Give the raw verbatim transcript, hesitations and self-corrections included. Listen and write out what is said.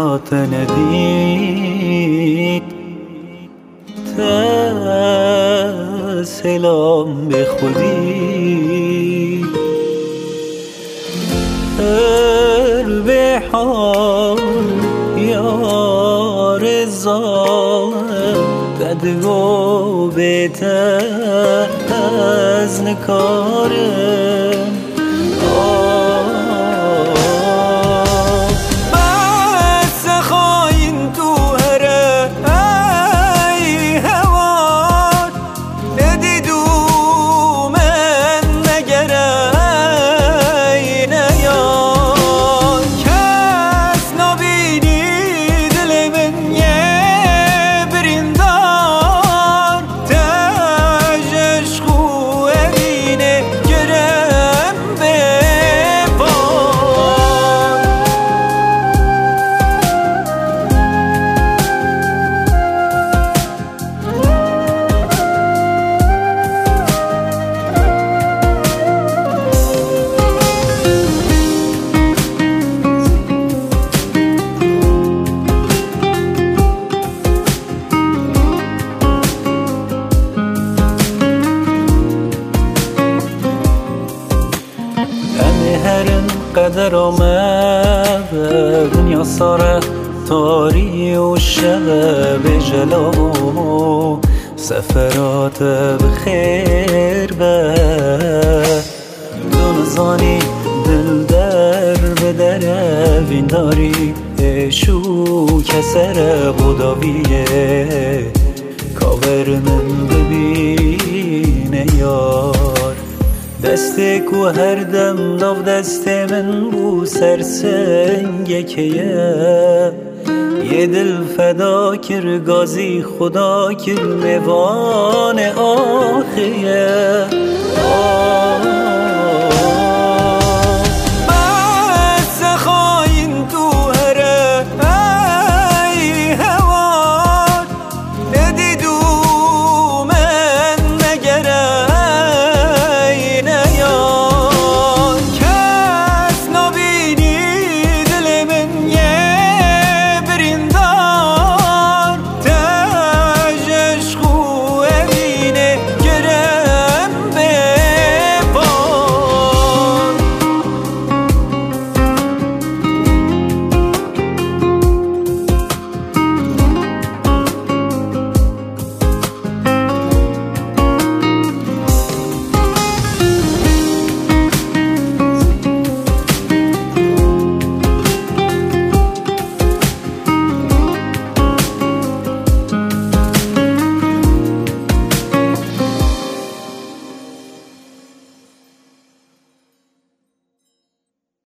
زیاد ندید تا سلام به خودی هر به حال یار زال قدگو بهتر از نکارم قدر آمد دنیا ساره تاری و شب جلو سفرات بخیر به دونزانی دل در به در وین داری شو کسر بوداویه کاور من ببینه یار دسته کو هر دم ناف دست من بو سرسنگ کیه یه دل فدا کر گازی خدا کر میوان آخیه